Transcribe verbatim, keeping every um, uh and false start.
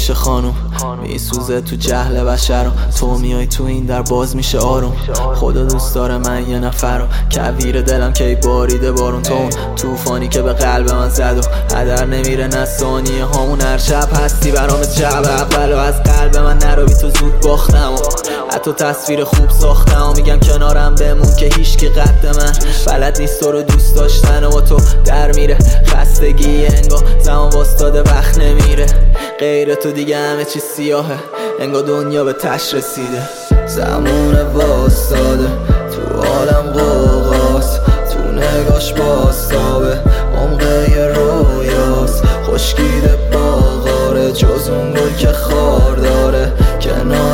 میشه خانوم، میسوزه تو جهل بشر. تو میای تو این در باز میشه آروم. خدا دوست داره من یه نفر رو، کویر دلم کی باریده بارون. تو اون توفانی که به قلب من زد و هدر نمیره نه ثانیه هامون. هر شب هستی برام شب اول و از قلب من نروی تو زود باختم و حتی تصویر خوب ساختم و میگم کنارم بمون که هیچ کی قد من بلد نیست تو رو دوست داشتن و تو در میره خستگی انگار زمان واستاده وقت نمیره. غیر تو دیگه همه چی سیاهه، انگار دنیا به تش رسیده. زمان واستاده تو عالم قوقاست، تو نگاش باستابه عمقه یه رویاست. خشکیده باغاره جز اون گل که خار داره کنار